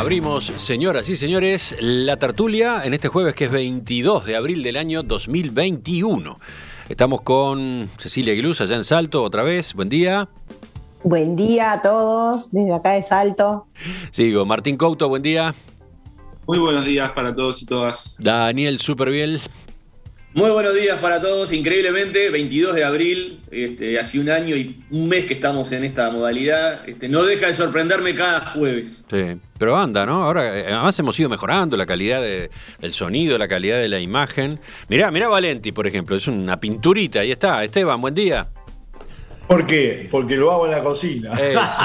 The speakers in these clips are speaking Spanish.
Abrimos, señoras y señores, la tertulia en este jueves que es 22 de abril del año 2021. Estamos con Cecilia Aguiluz allá en Salto otra vez. Buen día. Buen día a todos, desde acá de Salto. Sigo, Martín Couto, buen día. Muy buenos días para todos y todas. Daniel Superviel. Muy buenos días para todos, increíblemente, 22 de abril, hace un año y un mes que estamos en esta modalidad, no deja de sorprenderme cada jueves. Sí, pero anda, ¿no? Ahora, además hemos ido mejorando la calidad del sonido, la calidad de la imagen. Mirá Valenti, por ejemplo, es una pinturita, ahí está. Esteban, buen día. ¿Por qué? Porque lo hago en la cocina.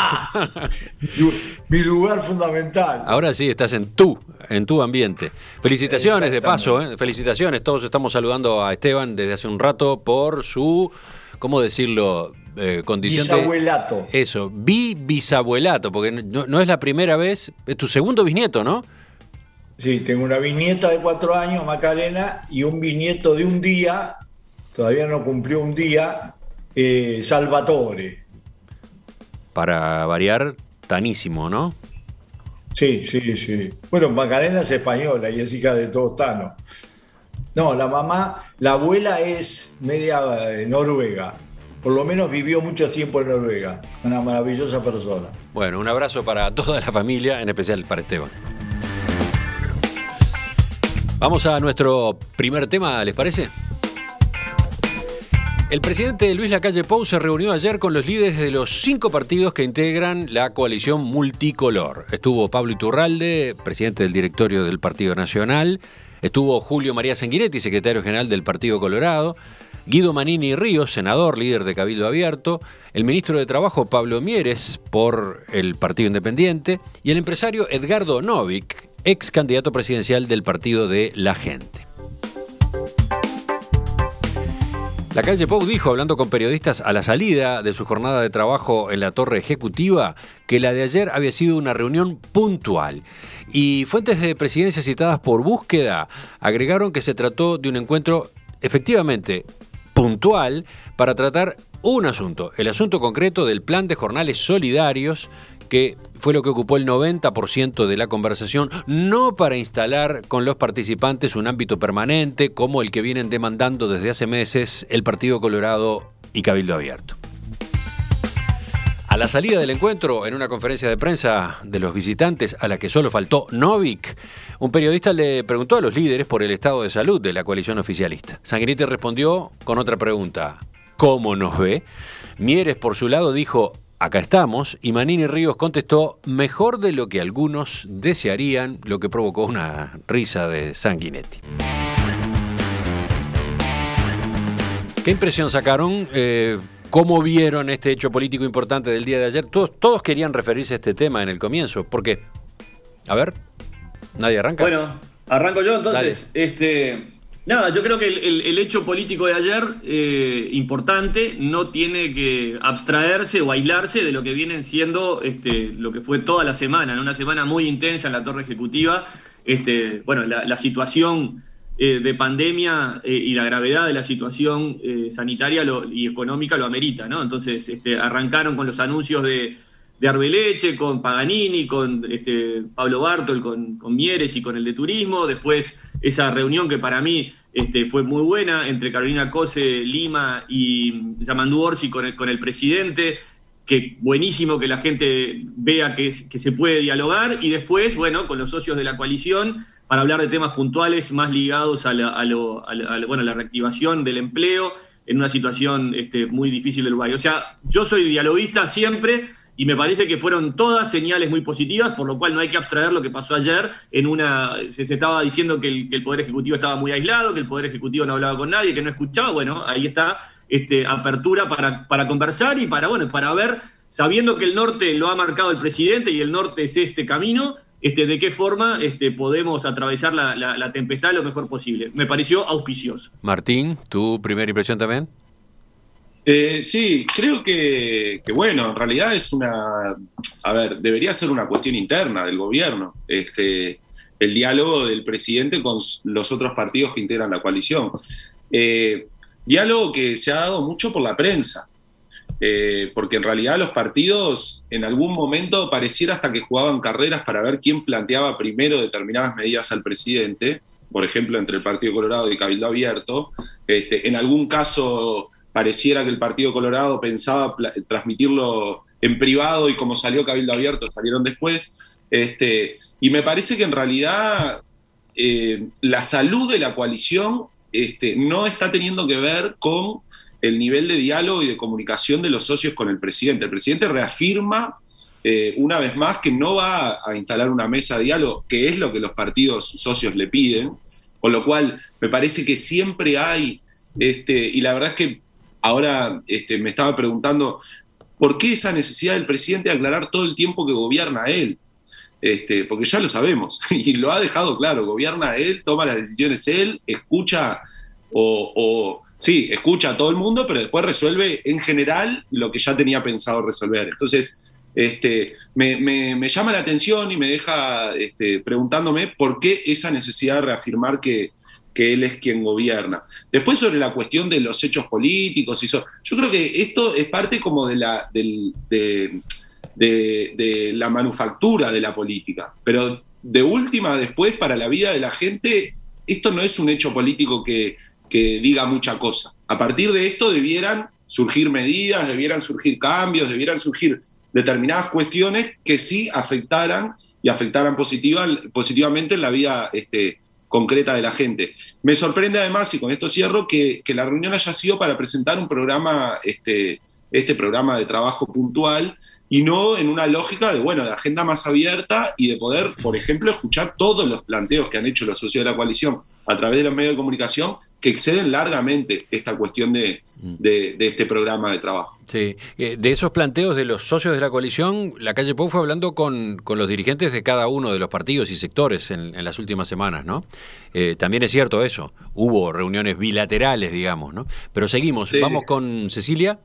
Mi lugar fundamental. Ahora sí, estás en tu ambiente. Felicitaciones de paso, felicitaciones. Todos estamos saludando a Esteban desde hace un rato por su, ¿cómo decirlo? Condición bisabuelato. Eso, bisabuelato, porque no es la primera vez, es tu segundo bisnieto, ¿no? Sí, tengo una bisnieta de 4 años, Macarena, y un bisnieto de un día, todavía no cumplió un día, Salvatore. Para variar, tanísimo, ¿no? Sí. Bueno, Macarena es española y es hija de Tostano. No, la abuela es media noruega. Por lo menos vivió mucho tiempo en Noruega. Una maravillosa persona. Bueno, un abrazo para toda la familia, en especial para Esteban. Vamos a nuestro primer tema, ¿les parece? El presidente Luis Lacalle Pou se reunió ayer con los líderes de los 5 partidos que integran la coalición multicolor. Estuvo Pablo Iturralde, presidente del directorio del Partido Nacional. Estuvo Julio María Sanguinetti, secretario general del Partido Colorado. Guido Manini Ríos, senador, líder de Cabildo Abierto. El ministro de Trabajo, Pablo Mieres, por el Partido Independiente. Y el empresario Edgardo Novik, ex candidato presidencial del Partido de la Gente. Lacalle Pou dijo, hablando con periodistas a la salida de su jornada de trabajo en la torre ejecutiva, que la de ayer había sido una reunión puntual. Y fuentes de presidencia citadas por Búsqueda agregaron que se trató de un encuentro efectivamente puntual para tratar un asunto, el asunto concreto del plan de jornales solidarios, que fue lo que ocupó el 90% de la conversación, no para instalar con los participantes un ámbito permanente como el que vienen demandando desde hace meses el Partido Colorado y Cabildo Abierto. A la salida del encuentro, en una conferencia de prensa de los visitantes a la que solo faltó Novik, un periodista le preguntó a los líderes por el estado de salud de la coalición oficialista. Sanguinetti respondió con otra pregunta: ¿cómo nos ve? Mieres, por su lado, dijo: acá estamos, y Manini Ríos contestó: mejor de lo que algunos desearían, lo que provocó una risa de Sanguinetti. ¿Qué impresión sacaron? ¿Cómo vieron este hecho político importante del día de ayer? Todos querían referirse a este tema en el comienzo. ¿Por qué? A ver, ¿nadie arranca? Bueno, arranco yo entonces. Nada, yo creo que el hecho político de ayer, importante, no tiene que abstraerse o aislarse de lo que vienen siendo lo que fue toda la semana, ¿no? Una semana muy intensa en la torre ejecutiva. La situación de pandemia y la gravedad de la situación sanitaria y económica lo amerita, ¿no? Entonces arrancaron con los anuncios de Arbeleche, con Paganini, con Pablo Bartol, con Mieres y con el de Turismo. Después esa reunión que para mí fue muy buena entre Carolina Cose, Lima y Yamandu Orsi con el presidente, que buenísimo que la gente vea que se puede dialogar. Y después, bueno, con los socios de la coalición para hablar de temas puntuales más ligados a la reactivación del empleo en una situación muy difícil del Uruguay. O sea, yo soy dialoguista siempre, y me parece que fueron todas señales muy positivas, por lo cual no hay que abstraer lo que pasó ayer. Se estaba diciendo que el Poder Ejecutivo estaba muy aislado, que el Poder Ejecutivo no hablaba con nadie, que no escuchaba. Bueno, ahí está apertura para conversar y para ver, sabiendo que el norte lo ha marcado el presidente y el norte es este camino, de qué forma podemos atravesar la tempestad lo mejor posible. Me pareció auspicioso. Martín, ¿tu primera impresión también? Sí, creo que bueno, en realidad debería ser una cuestión interna del gobierno, el diálogo del presidente con los otros partidos que integran la coalición. Diálogo que se ha dado mucho por la prensa. porque en realidad los partidos en algún momento pareciera hasta que jugaban carreras para ver quién planteaba primero determinadas medidas al presidente, por ejemplo, entre el Partido Colorado y Cabildo Abierto. En algún caso pareciera que el Partido Colorado pensaba transmitirlo en privado y como salió Cabildo Abierto salieron después. Y me parece que en realidad la salud de la coalición no está teniendo que ver con el nivel de diálogo y de comunicación de los socios con el presidente. El presidente reafirma una vez más que no va a instalar una mesa de diálogo, que es lo que los partidos socios le piden, con lo cual me parece que siempre hay, y la verdad es que ahora me estaba preguntando, ¿por qué esa necesidad del presidente de aclarar todo el tiempo que gobierna él? Porque ya lo sabemos, y lo ha dejado claro, gobierna él, toma las decisiones él, escucha sí, escucha a todo el mundo, pero después resuelve en general lo que ya tenía pensado resolver. Entonces, me llama la atención y me deja preguntándome por qué esa necesidad de reafirmar que él es quien gobierna. Después, sobre la cuestión de los hechos políticos, yo creo que esto es parte como de la manufactura de la política, pero de última, después, para la vida de la gente, esto no es un hecho político que diga mucha cosa. A partir de esto debieran surgir medidas, debieran surgir cambios, debieran surgir determinadas cuestiones que sí afectaran positivamente en la vida concreta de la gente. Me sorprende además, y con esto cierro, que la reunión haya sido para presentar un programa, este programa de trabajo puntual, y no en una lógica de agenda más abierta y de poder, por ejemplo, escuchar todos los planteos que han hecho los socios de la coalición a través de los medios de comunicación que exceden largamente esta cuestión de este programa de trabajo. Sí, de esos planteos de los socios de la coalición, la calle Pou fue hablando con los dirigentes de cada uno de los partidos y sectores en las últimas semanas, ¿no? También es cierto eso, hubo reuniones bilaterales, digamos, ¿no? Pero seguimos, sí. Vamos con Cecilia.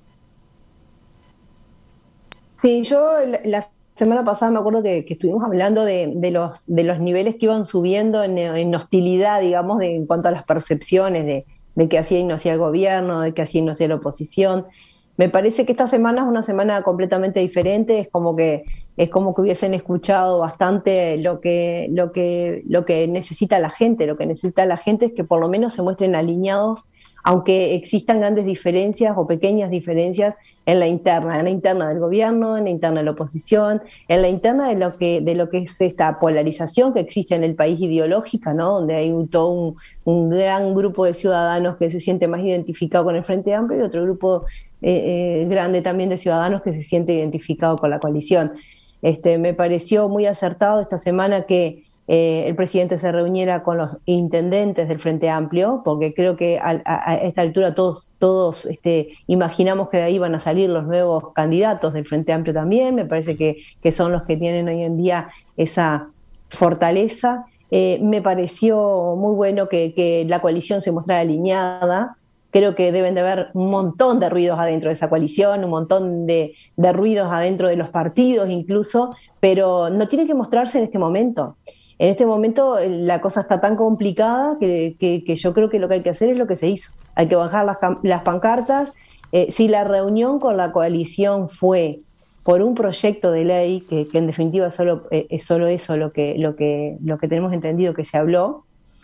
Sí, yo la semana pasada me acuerdo que estuvimos hablando de los niveles que iban subiendo en hostilidad, digamos, en cuanto a las percepciones de qué hacía y no hacía el gobierno, de qué hacía y no hacía la oposición. Me parece que esta semana es una semana completamente diferente, es como que hubiesen escuchado bastante lo que necesita la gente. Lo que necesita la gente es que por lo menos se muestren alineados, aunque existan grandes diferencias o pequeñas diferencias en la interna del gobierno, en la interna de la oposición, en la interna de lo que es esta polarización que existe en el país ideológica, ¿no? Donde hay todo un gran grupo de ciudadanos que se siente más identificado con el Frente Amplio y otro grupo grande también de ciudadanos que se siente identificado con la coalición. Me pareció muy acertado esta semana que el presidente se reuniera con los intendentes del Frente Amplio, porque creo que a esta altura todos imaginamos que de ahí van a salir los nuevos candidatos del Frente Amplio también. Me parece que son los que tienen hoy en día esa fortaleza. Me pareció muy bueno que la coalición se mostrara alineada. Creo que deben de haber un montón de ruidos adentro de esa coalición, un montón de ruidos adentro de los partidos incluso, pero no tienen que mostrarse en este momento. En este momento la cosa está tan complicada que yo creo que lo que hay que hacer es lo que se hizo. Hay que bajar las pancartas. Si la reunión con la coalición fue por un proyecto de ley, que en definitiva es solo eso lo que tenemos entendido que se habló,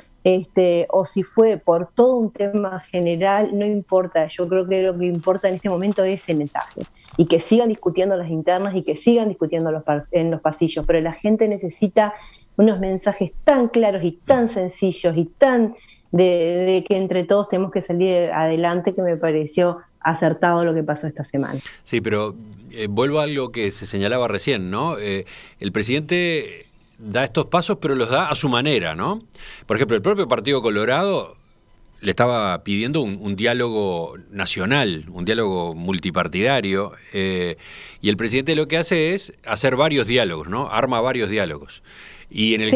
o si fue por todo un tema general, no importa. Yo creo que lo que importa en este momento es el mensaje. Y que sigan discutiendo las internas y que sigan discutiendo en los pasillos. Pero la gente necesita unos mensajes tan claros y tan sencillos y tan de que entre todos tenemos que salir adelante, que me pareció acertado lo que pasó esta semana. Sí, pero vuelvo a algo que se señalaba recién, ¿no? El presidente da estos pasos, pero los da a su manera, ¿no? Por ejemplo, el propio Partido Colorado le estaba pidiendo un diálogo nacional, un diálogo multipartidario, y el presidente lo que hace es hacer varios diálogos, ¿no? Arma varios diálogos. Y en el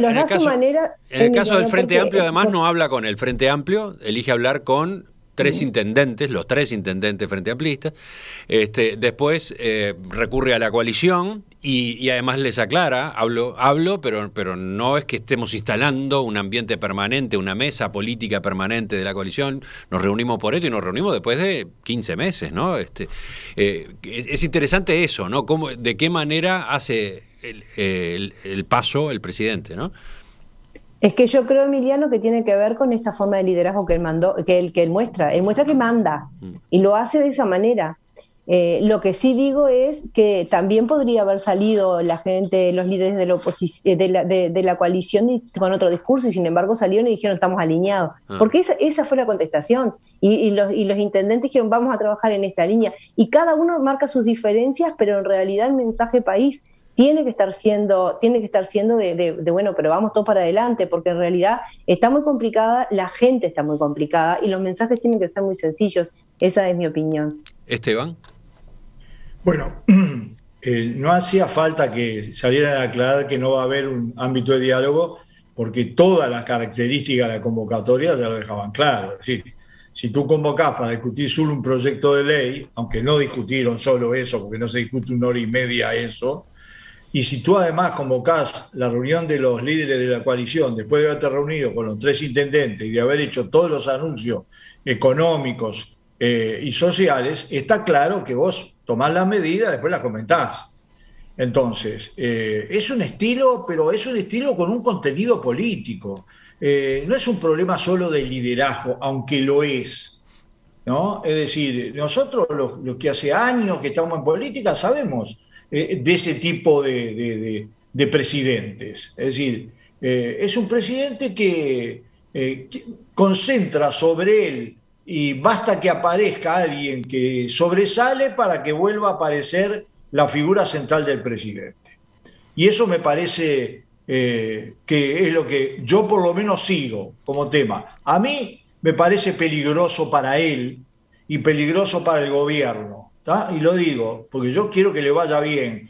caso del Frente Amplio, además, no habla con el Frente Amplio, elige hablar con los tres intendentes frente amplistas. Después recurre a la coalición Y además les aclara, hablo, pero no es que estemos instalando un ambiente permanente, una mesa política permanente de la coalición. Nos reunimos por esto y nos reunimos después de 15 meses, ¿no? Es interesante eso, ¿no? ¿De qué manera hace el paso el presidente, ¿no? Es que yo creo, Emiliano, que tiene que ver con esta forma de liderazgo que él muestra. Él muestra que manda y lo hace de esa manera. Lo que sí digo es que también podría haber salido la gente, los líderes de la oposición, de la coalición con otro discurso, y sin embargo salieron y dijeron estamos alineados. Porque esa fue la contestación. Y los intendentes dijeron vamos a trabajar en esta línea. Y cada uno marca sus diferencias, pero en realidad el mensaje país tiene que estar siendo de bueno, pero vamos todos para adelante, porque en realidad está muy complicada, la gente está muy complicada y los mensajes tienen que ser muy sencillos. Esa es mi opinión. Esteban. Bueno, no hacía falta que salieran a aclarar que no va a haber un ámbito de diálogo, porque todas las características de la convocatoria ya lo dejaban claro. Es decir, si tú convocás para discutir solo un proyecto de ley, aunque no discutieron solo eso, porque no se discute 1 hora y media eso, y si tú además convocás la reunión de los líderes de la coalición, después de haberte reunido con los 3 intendentes y de haber hecho todos los anuncios económicos y sociales, está claro que vos tomás las medidas, después las comentás. Entonces, es un estilo, pero es un estilo con un contenido político. No es un problema solo de liderazgo, aunque lo es, ¿no? Es decir, nosotros los que hace años que estamos en política sabemos de ese tipo de presidentes. Es decir, es un presidente que concentra sobre él y basta que aparezca alguien que sobresale para que vuelva a aparecer la figura central del presidente. Y eso me parece que es lo que yo por lo menos sigo como tema. A mí me parece peligroso para él y peligroso para el gobierno, ¿tá? Y lo digo porque yo quiero que le vaya bien.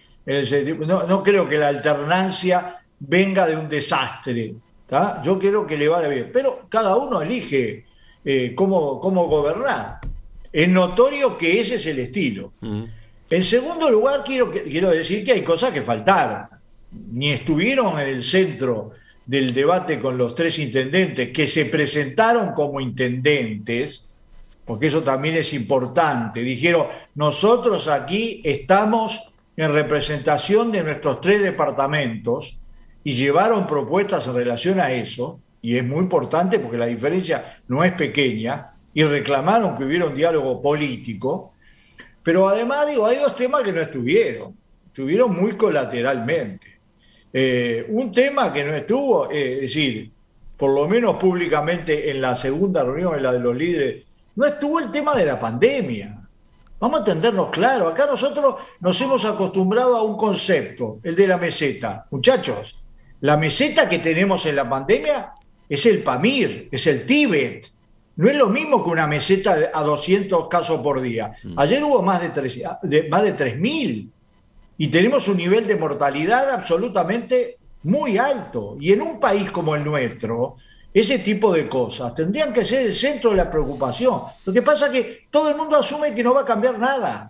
No creo que la alternancia venga de un desastre, ¿tá? Yo quiero que le vaya bien, pero cada uno elige cómo gobernar. Es notorio que ese es el estilo. En segundo lugar, quiero decir que hay cosas que faltaron. Ni estuvieron en el centro del debate con los 3 intendentes que se presentaron como intendentes, porque eso también es importante. Dijeron, nosotros aquí estamos en representación de nuestros 3 departamentos, y llevaron propuestas en relación a eso, y es muy importante porque la diferencia no es pequeña, y reclamaron que hubiera un diálogo político, pero además, hay 2 temas que no estuvieron muy colateralmente. Un tema que no estuvo, es decir, por lo menos públicamente en la segunda reunión, en la de los líderes, no estuvo el tema de la pandemia. Vamos a entendernos claro, acá nosotros nos hemos acostumbrado a un concepto, el de la meseta. Muchachos, la meseta que tenemos en la pandemia es el Pamir, es el Tíbet. No es lo mismo que una meseta a 200 casos por día. Ayer hubo más de 3.000 y tenemos un nivel de mortalidad absolutamente muy alto. Y en un país como el nuestro, ese tipo de cosas tendrían que ser el centro de la preocupación. Lo que pasa es que todo el mundo asume que no va a cambiar nada.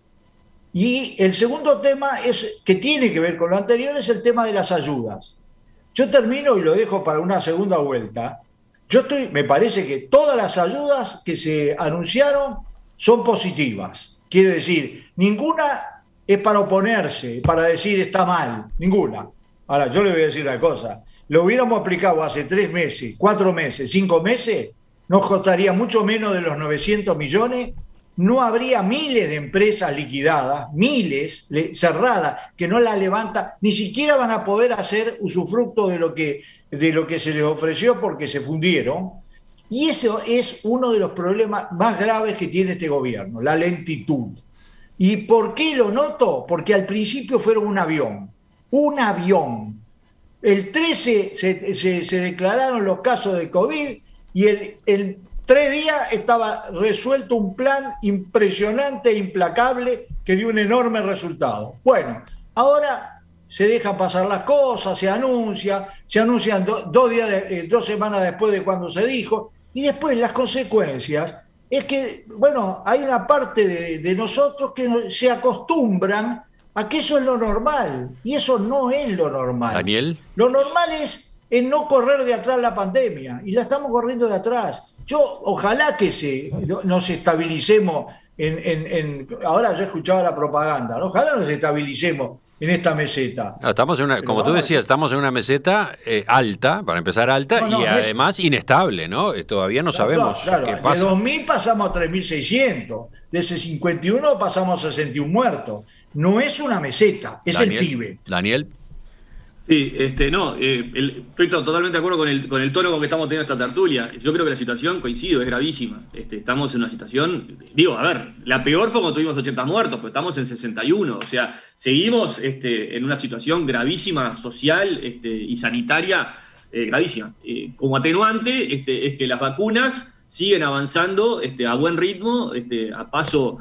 Y el segundo tema, que tiene que ver con lo anterior, es el tema de las ayudas. Yo termino y lo dejo para una segunda vuelta. Me parece que todas las ayudas que se anunciaron son positivas. Quiere decir, ninguna es para oponerse, para decir está mal, ninguna. Ahora, yo le voy a decir una cosa. Lo hubiéramos aplicado hace 3 meses, 4 meses, 5 meses, nos costaría mucho menos de los 900 millones, no habría miles de empresas liquidadas, miles cerradas, que no las levantan, ni siquiera van a poder hacer usufructo de lo que se les ofreció porque se fundieron. Y eso es uno de los problemas más graves que tiene este gobierno, la lentitud. ¿Y por qué lo noto? Porque al principio fueron un avión. El 13 se declararon los casos de COVID y el 3 días estaba resuelto un plan impresionante e implacable que dio un enorme resultado. Bueno, ahora se dejan pasar las cosas, se anuncian 2 semanas después de cuando se dijo, y después las consecuencias es que, bueno, hay una parte de nosotros que se acostumbran a que eso es lo normal, y eso no es lo normal. Daniel. Lo normal es no correr de atrás la pandemia, y la estamos corriendo de atrás. Ojalá que nos estabilicemos ahora yo escuchaba la propaganda, ¿no? Ojalá nos estabilicemos en esta meseta. No, estamos como tú decías, estamos en una meseta alta, para empezar alta, y además inestable, ¿no? Todavía no sabemos qué pasa. De 2.000 pasamos a 3.600, de ese 51 pasamos a 61 muertos. No es una meseta, es el Tíbet. Daniel. Sí, estoy totalmente de acuerdo con el tono con que estamos teniendo esta tertulia. Yo creo que la situación, coincido, es gravísima. Estamos en una situación, la peor fue cuando tuvimos 80 muertos, pero estamos en 61. O sea, seguimos en una situación gravísima, social y sanitaria, gravísima. Como atenuante, es que las vacunas siguen avanzando a buen ritmo, a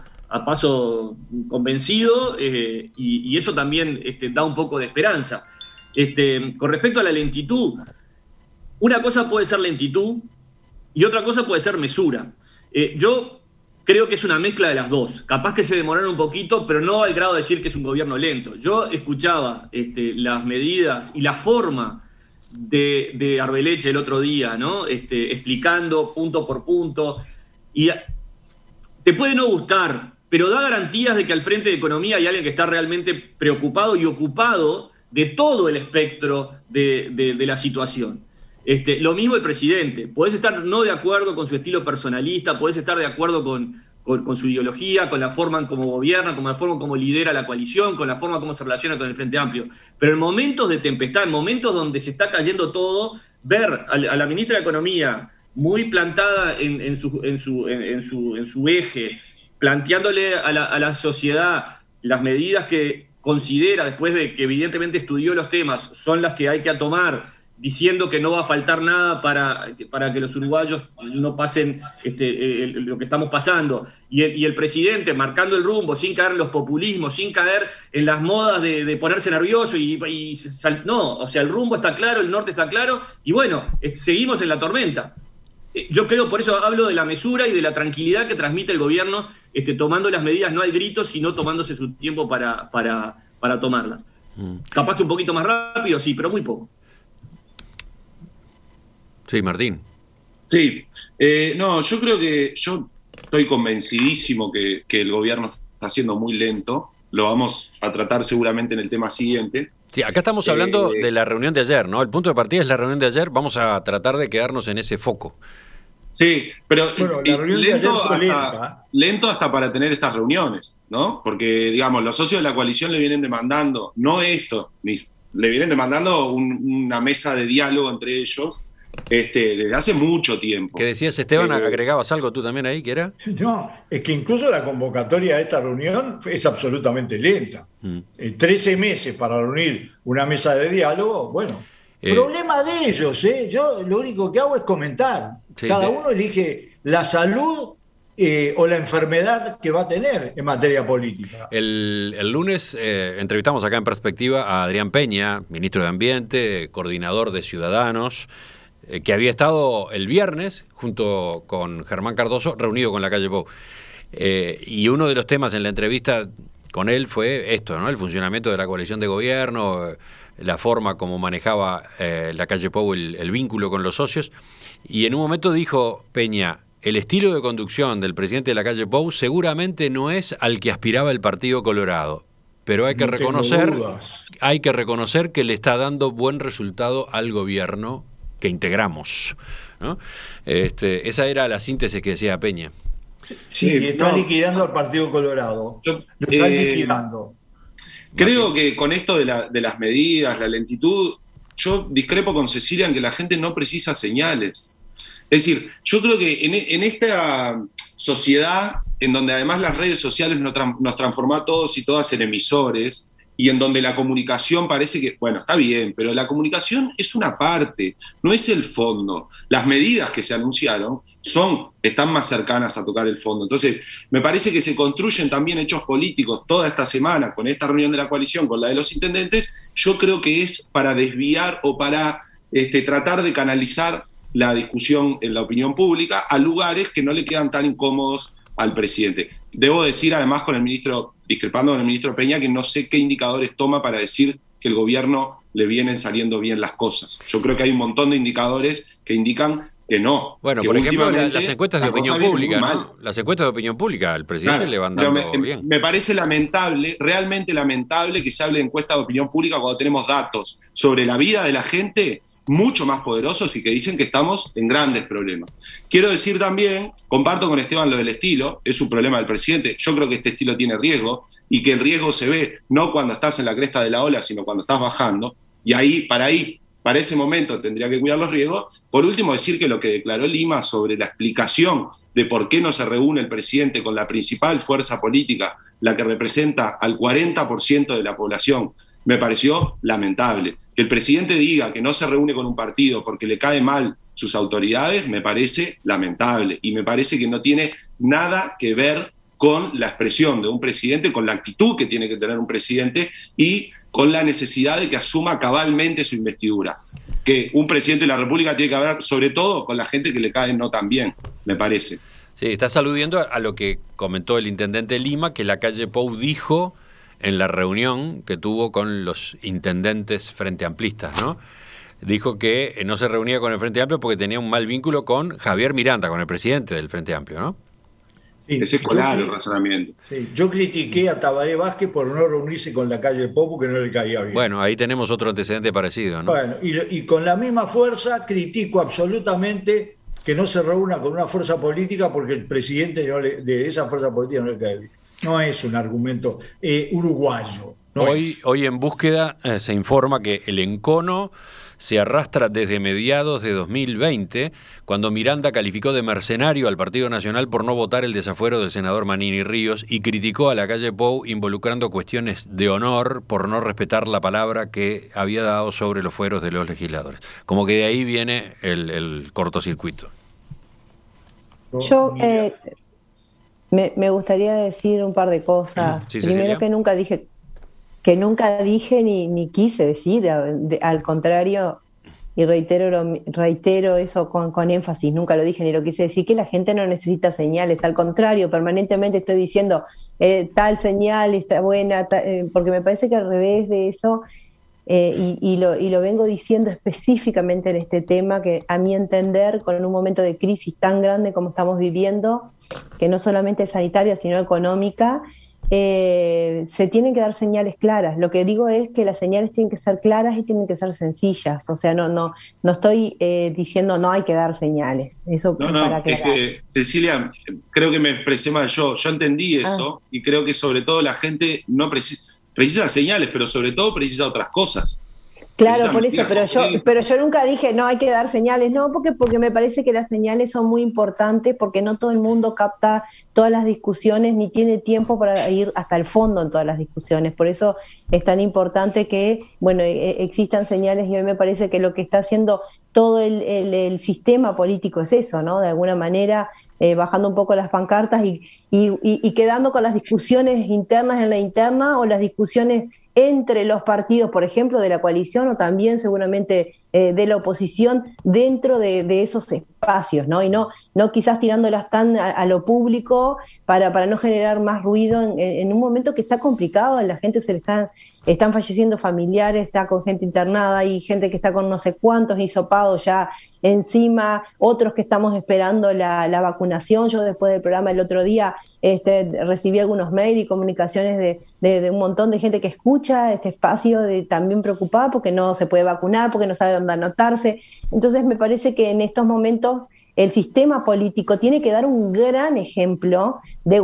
paso convencido, y eso también da un poco de esperanza. Con respecto a la lentitud, una cosa puede ser lentitud y otra cosa puede ser mesura. Yo creo que es una mezcla de las dos. Capaz que se demoraron un poquito, pero no al grado de decir que es un gobierno lento. Yo escuchaba las medidas y la forma de Arbeleche el otro día, ¿no? Explicando punto por punto. Y te puede no gustar, pero da garantías de que al frente de economía hay alguien que está realmente preocupado y ocupado de todo el espectro de la situación. Lo mismo el presidente. Podés estar no de acuerdo con su estilo personalista, podés estar de acuerdo con su ideología, con la forma en cómo gobierna, con la forma en cómo lidera la coalición, con la forma en cómo se relaciona con el Frente Amplio. Pero en momentos de tempestad, en momentos donde se está cayendo todo, ver a la ministra de Economía muy plantada en su eje, planteándole a la sociedad las medidas que considera, después de que evidentemente estudió los temas, son las que hay que tomar, diciendo que no va a faltar nada para que los uruguayos no pasen lo que estamos pasando, y el presidente marcando el rumbo, sin caer en los populismos, sin caer en las modas de ponerse nervioso, no, o sea, el rumbo está claro, el norte está claro, y bueno, seguimos en la tormenta. Yo creo, por eso hablo de la mesura y de la tranquilidad que transmite el gobierno, tomando las medidas no al grito, sino tomándose su tiempo para tomarlas. Capaz que un poquito más rápido, sí, pero muy poco. Sí, Martín. Sí, yo creo que yo estoy convencidísimo que el gobierno está siendo muy lento. Lo vamos a tratar seguramente en el tema siguiente. Sí, acá estamos hablando de la reunión de ayer, ¿no? El punto de partida es la reunión de ayer. Vamos a tratar de quedarnos en ese foco. Sí, pero bueno, la reunión de ayer fue lenta. Lento hasta para tener estas reuniones, ¿no? Porque, digamos, los socios de la coalición le vienen demandando, no esto, le vienen demandando una mesa de diálogo entre ellos desde hace mucho tiempo. ¿Qué decías, Esteban? ¿Agregabas algo tú también ahí, que era? No, es que incluso la convocatoria de esta reunión es absolutamente lenta. 13 meses para reunir una mesa de diálogo, bueno, problema de ellos, ¿eh? Yo lo único que hago es comentar. Sí, cada uno elige la salud o la enfermedad que va a tener en materia política. El lunes entrevistamos acá en Perspectiva a Adrián Peña, ministro de Ambiente, coordinador de Ciudadanos, que había estado el viernes junto con Germán Cardoso reunido con la calle Pou. Y uno de los temas en la entrevista con él fue esto, ¿no? El funcionamiento de la coalición de gobierno, la forma como manejaba la calle Pou el vínculo con los socios. Y en un momento dijo Peña, el estilo de conducción del presidente de la calle Pou seguramente no es al que aspiraba el Partido Colorado, pero hay que reconocer que le está dando buen resultado al gobierno que integramos, ¿no? Esa era la síntesis que decía Peña. Sí, está liquidando al Partido Colorado. Lo está liquidando. Creo que con esto de las medidas, la lentitud, yo discrepo con Cecilia en que la gente no precisa señales. Es decir, yo creo que en esta sociedad, en donde además las redes sociales nos transforman a todos y todas en emisores, y en donde la comunicación parece que, bueno, está bien, pero la comunicación es una parte, no es el fondo. Las medidas que se anunciaron están más cercanas a tocar el fondo. Entonces, me parece que se construyen también hechos políticos toda esta semana, con esta reunión de la coalición, con la de los intendentes, yo creo que es para desviar o para tratar de canalizar la discusión en la opinión pública a lugares que no le quedan tan incómodos al presidente. Debo decir, además, con el ministro discrepando con el ministro Peña, que no sé qué indicadores toma para decir que el gobierno le vienen saliendo bien las cosas. Yo creo que hay un montón de indicadores que indican que no. Bueno, que por ejemplo, últimamente las encuestas de opinión pública, ¿no? Las encuestas de opinión pública, el presidente le van dando bien. Me parece lamentable, realmente lamentable, que se hable de encuestas de opinión pública cuando tenemos datos sobre la vida de la gente mucho más poderosos y que dicen que estamos en grandes problemas. Quiero decir también, comparto con Esteban lo del estilo, es un problema del presidente. Yo creo que este estilo tiene riesgo y que el riesgo se ve no cuando estás en la cresta de la ola, sino cuando estás bajando. Y para ese momento tendría que cuidar los riesgos. Por último, decir que lo que declaró Lima sobre la explicación de por qué no se reúne el presidente con la principal fuerza política, la que representa al 40% de la población, me pareció lamentable. Que el presidente diga que no se reúne con un partido porque le cae mal sus autoridades, me parece lamentable. Y me parece que no tiene nada que ver con la expresión de un presidente, con la actitud que tiene que tener un presidente y con la necesidad de que asuma cabalmente su investidura. Que un presidente de la República tiene que hablar sobre todo con la gente que le cae no tan bien, me parece. Sí, estás aludiendo a lo que comentó el intendente Lima, que la calle Pou dijo en la reunión que tuvo con los intendentes frente amplistas, ¿no? Dijo que no se reunía con el Frente Amplio porque tenía un mal vínculo con Javier Miranda, con el presidente del Frente Amplio, ¿no? Sí, ese es claro el razonamiento. Sí, yo critiqué a Tabaré Vázquez por no reunirse con la calle Pou porque no le caía bien. Bueno, ahí tenemos otro antecedente parecido, ¿no? Bueno, y con la misma fuerza critico absolutamente que no se reúna con una fuerza política porque el presidente de esa fuerza política no le cae bien. No es un argumento uruguayo. Hoy en Búsqueda se informa que el encono se arrastra desde mediados de 2020, cuando Miranda calificó de mercenario al Partido Nacional por no votar el desafuero del senador Manini Ríos y criticó a la calle Pou involucrando cuestiones de honor por no respetar la palabra que había dado sobre los fueros de los legisladores. Como que de ahí viene el cortocircuito. Yo me gustaría decir un par de cosas. Sí, primero, que nunca dije ni quise decir, al contrario, y reitero eso con énfasis, nunca lo dije ni lo quise decir, que la gente no necesita señales, al contrario, permanentemente estoy diciendo tal señal está buena, porque me parece que al revés de eso, y lo vengo diciendo específicamente en este tema, que a mi entender, con un momento de crisis tan grande como estamos viviendo, que no solamente es sanitaria, sino económica, se tienen que dar señales claras. Lo que digo es que las señales tienen que ser claras y tienen que ser sencillas. O sea, no estoy diciendo no hay que dar señales. Eso para aclarar. Es que, Cecilia, creo que me expresé mal yo. Yo entendí eso y creo que sobre todo la gente no precisa señales, pero sobre todo precisa otras cosas. Claro, por eso, pero yo nunca dije no hay que dar señales, no, porque me parece que las señales son muy importantes, porque no todo el mundo capta todas las discusiones ni tiene tiempo para ir hasta el fondo en todas las discusiones. Por eso es tan importante que, bueno, existan señales, y hoy me parece que lo que está haciendo todo el sistema político es eso, ¿no? De alguna manera, bajando un poco las pancartas y quedando con las discusiones internas en la interna, o las discusiones entre los partidos, por ejemplo, de la coalición, o también seguramente de la oposición, dentro de esos espacios, ¿no? Y no quizás tirándolas tan a lo público para no generar más ruido en un momento que está complicado. A la gente están falleciendo familiares, está con gente internada, y gente que está con no sé cuántos hisopados ya encima, otros que estamos esperando la vacunación. Yo después del programa el otro día recibí algunos mails y comunicaciones de un montón de gente que escucha este espacio, también preocupada porque no se puede vacunar, porque no sabe dónde anotarse. Entonces me parece que en estos momentos el sistema político tiene que dar un gran ejemplo de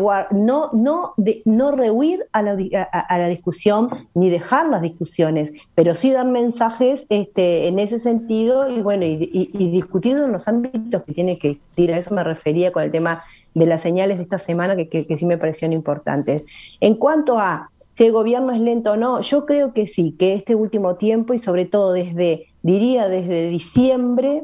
no rehuir a la discusión ni dejar las discusiones, pero sí dar mensajes en ese sentido, y bueno, y discutir en los ámbitos que tiene que discutir. A eso me refería con el tema de las señales de esta semana, que sí me parecieron importantes. En cuanto a si el gobierno es lento o no, yo creo que sí, que este último tiempo, y sobre todo desde diciembre,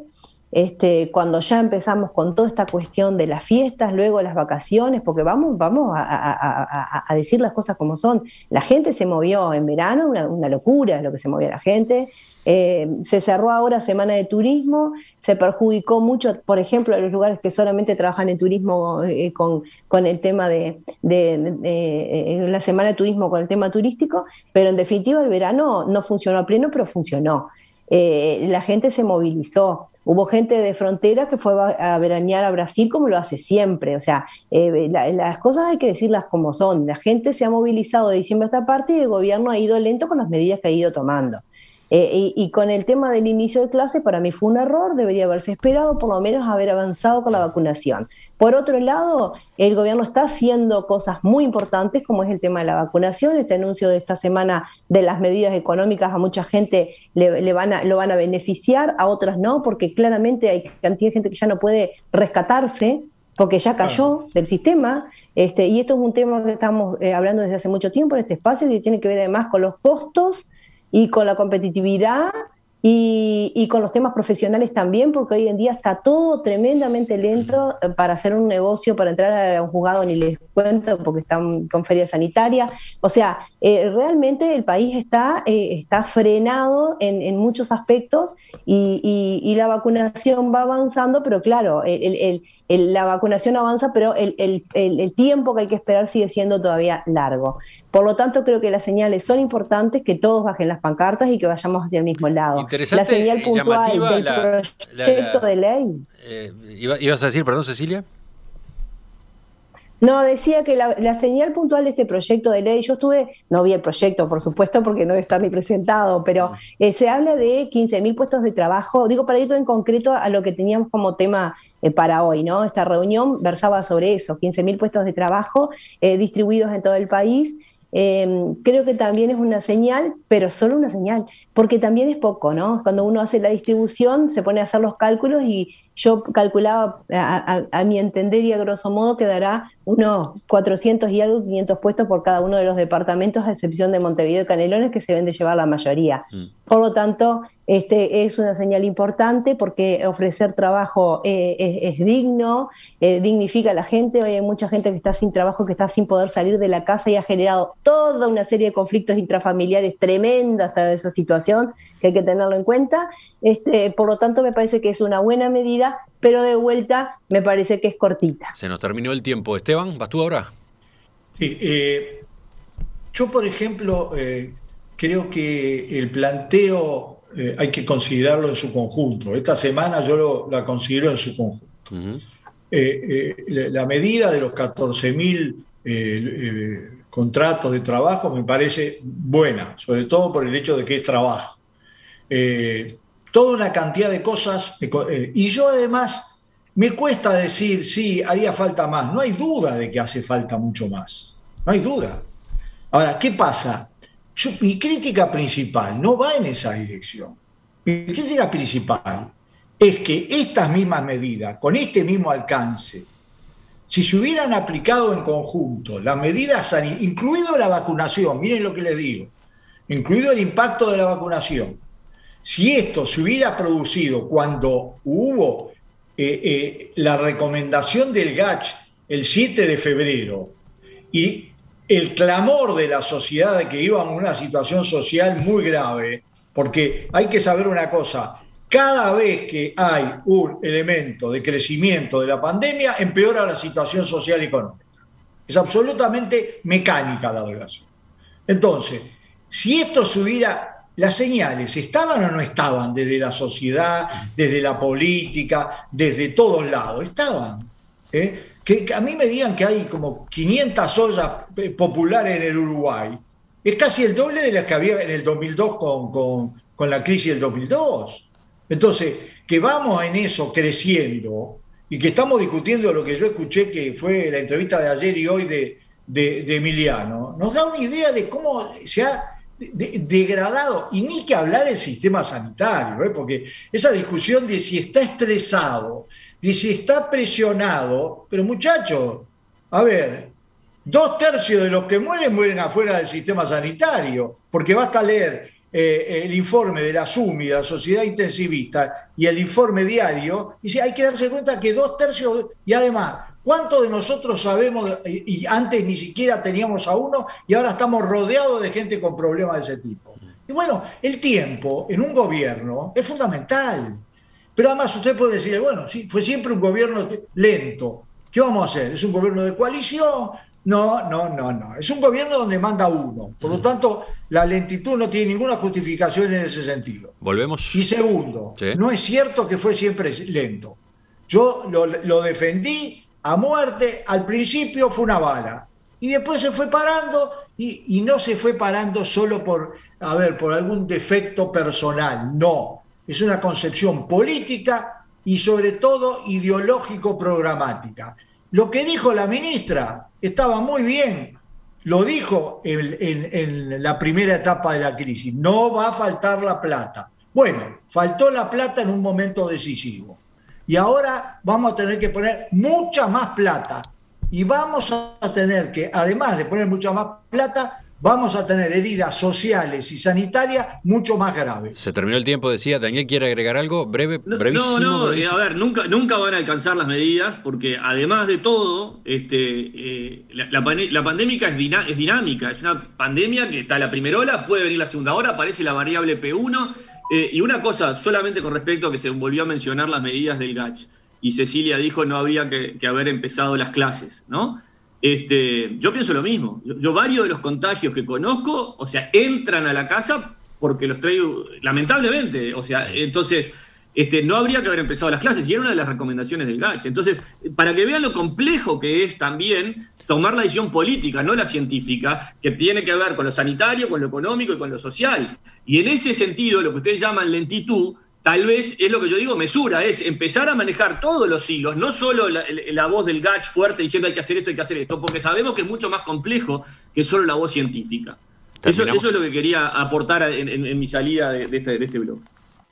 cuando ya empezamos con toda esta cuestión de las fiestas, luego las vacaciones, porque vamos a decir las cosas como son. La gente se movió en verano, una locura es lo que se movía la gente. Se cerró ahora Semana de Turismo, se perjudicó mucho, por ejemplo, a los lugares que solamente trabajan en turismo con el tema de la Semana de Turismo, con el tema turístico, pero en definitiva el verano no funcionó a pleno, pero funcionó. La gente se movilizó. Hubo gente de frontera que fue a veranear a Brasil como lo hace siempre. O sea, las cosas hay que decirlas como son. La gente se ha movilizado de diciembre a esta parte y el gobierno ha ido lento con las medidas que ha ido tomando. Y con el tema del inicio de clase, para mí fue un error, debería haberse esperado por lo menos haber avanzado con la vacunación. Por otro lado, el gobierno está haciendo cosas muy importantes, como es el tema de la vacunación. Este anuncio de esta semana de las medidas económicas a mucha gente lo van a beneficiar, a otras no, porque claramente hay cantidad de gente que ya no puede rescatarse, porque ya cayó del sistema, y esto es un tema que estamos hablando desde hace mucho tiempo en este espacio, que tiene que ver además con los costos y con la competitividad y con los temas profesionales también, porque hoy en día está todo tremendamente lento para hacer un negocio, para entrar a un juzgado ni les cuento porque están con feria sanitaria. O sea, realmente el país está frenado en muchos aspectos y la vacunación va avanzando, pero claro, la vacunación avanza, pero el tiempo que hay que esperar sigue siendo todavía largo. Por lo tanto, creo que las señales son importantes, que todos bajen las pancartas y que vayamos hacia el mismo lado. Interesante, la señal puntual del proyecto de ley. ¿Ibas a decir, perdón, Cecilia? No, decía que la señal puntual de este proyecto de ley, no vi el proyecto, por supuesto, porque no está ni presentado, pero se habla de 15.000 puestos de trabajo, digo, para ir todo en concreto a lo que teníamos como tema para hoy, ¿no? Esta reunión versaba sobre eso, 15.000 puestos de trabajo distribuidos en todo el país. Creo que también es una señal, pero solo una señal, porque también es poco, ¿no? Cuando uno hace la distribución, se pone a hacer los cálculos y yo calculaba, a mi entender y a grosso modo, que dará unos 400 y algo, 500 puestos por cada uno de los departamentos, a excepción de Montevideo y Canelones, que se deben de llevar la mayoría. Por lo tanto, es una señal importante porque ofrecer trabajo es digno, dignifica a la gente. Hoy hay mucha gente que está sin trabajo, que está sin poder salir de la casa y ha generado toda una serie de conflictos intrafamiliares tremenda hasta esa situación, que hay que tenerlo en cuenta. Por lo tanto, me parece que es una buena medida, pero de vuelta me parece que es cortita. Se nos terminó el tiempo. Esteban, ¿vas tú ahora? Sí, yo, por ejemplo, creo que el planteo hay que considerarlo en su conjunto. Esta semana yo la considero en su conjunto. Uh-huh. La medida de los 14.000 contratos de trabajo me parece buena, sobre todo por el hecho de que es trabajo. Toda una cantidad de cosas, y yo además me cuesta decir, sí, haría falta más. No hay duda de que hace falta mucho más, no hay duda. Ahora, ¿qué pasa? Mi crítica principal no va en esa dirección. Mi crítica principal es que estas mismas medidas, con este mismo alcance, si se hubieran aplicado en conjunto las medidas, incluido la vacunación, miren lo que les digo, incluido el impacto de la vacunación, si esto se hubiera producido cuando hubo la recomendación del GACH el 7 de febrero y el clamor de la sociedad de que íbamos a una situación social muy grave, porque hay que saber una cosa, cada vez que hay un elemento de crecimiento de la pandemia, empeora la situación social y económica. Es absolutamente mecánica la relación. Entonces, si esto se hubiera... ¿Las señales estaban o no estaban desde la sociedad, desde la política, desde todos lados? Estaban. Que a mí me digan que hay como 500 ollas populares en el Uruguay. Es casi el doble de las que había en el 2002 con la crisis del 2002. Entonces, que vamos en eso creciendo y que estamos discutiendo lo que yo escuché que fue la entrevista de ayer y hoy de Emiliano, nos da una idea de cómo se ha degradado, y ni que hablar el sistema sanitario, porque esa discusión de si está estresado, de si está presionado, pero muchachos, a ver, 2/3 de los que mueren afuera del sistema sanitario, porque basta leer el informe de la SUMI, de la Sociedad Intensivista, y el informe diario, dice, hay que darse cuenta que 2/3, y además, ¿cuántos de nosotros sabemos, y antes ni siquiera teníamos a uno, y ahora estamos rodeados de gente con problemas de ese tipo? Y bueno, el tiempo en un gobierno es fundamental. Pero además usted puede decir, bueno, sí, fue siempre un gobierno lento. ¿Qué vamos a hacer? ¿Es un gobierno de coalición? No. Es un gobierno donde manda uno. Por lo tanto, la lentitud no tiene ninguna justificación en ese sentido. Volvemos. Y segundo, sí, no es cierto que fue siempre lento. Yo lo defendí a muerte. Al principio fue una bala. Y después se fue parando, y no se fue parando solo por algún defecto personal. No. Es una concepción política y sobre todo ideológico-programática. Lo que dijo la ministra estaba muy bien, lo dijo en la primera etapa de la crisis, no va a faltar la plata. Bueno, faltó la plata en un momento decisivo y ahora vamos a tener que poner mucha más plata y vamos a tener que, además de poner mucha más plata, vamos a tener heridas sociales y sanitarias mucho más graves. Se terminó el tiempo, decía. ¿Daniel quiere agregar algo? Brevísimo. No, a ver, nunca van a alcanzar las medidas, porque además de todo, la pandemia es dinámica. Es una pandemia que está la primera ola, puede venir la segunda ola, aparece la variable P1. Y una cosa, solamente con respecto a que se volvió a mencionar las medidas del GACH, y Cecilia dijo no habría que haber empezado las clases, ¿no? Yo pienso lo mismo. Yo varios de los contagios que conozco, o sea, entran a la casa porque los traigo, lamentablemente, o sea, entonces no habría que haber empezado las clases, y era una de las recomendaciones del GACH. Entonces, para que vean lo complejo que es también tomar la decisión política, no la científica, que tiene que ver con lo sanitario, con lo económico y con lo social. Y en ese sentido, lo que ustedes llaman lentitud, tal vez es lo que yo digo, mesura, es empezar a manejar todos los hilos, no solo la voz del GACH fuerte diciendo hay que hacer esto, porque sabemos que es mucho más complejo que solo la voz científica. Eso es lo que quería aportar en mi salida de este blog.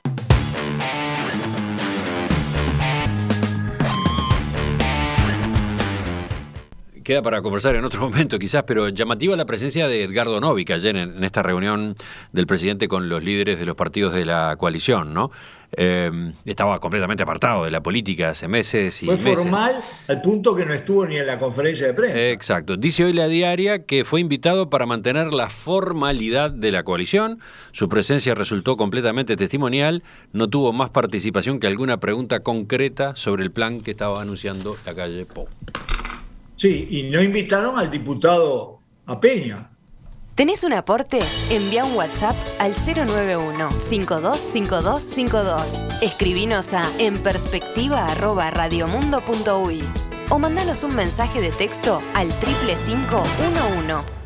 Queda para conversar en otro momento quizás, pero llamativa la presencia de Edgardo Novick ayer en esta reunión del presidente con los líderes de los partidos de la coalición, ¿no? Estaba completamente apartado de la política hace meses y meses. Fue formal al punto que no estuvo ni en la conferencia de prensa. Exacto. Dice hoy La Diaria que fue invitado para mantener la formalidad de la coalición. Su presencia resultó completamente testimonial. No tuvo más participación que alguna pregunta concreta sobre el plan que estaba anunciando Lacalle Pou. Sí, y no invitaron al diputado a Peña. ¿Tenés un aporte? Envía un WhatsApp al 091-525252. Escribinos a enperspectiva@radiomundo.uy o mandanos un mensaje de texto al 55511.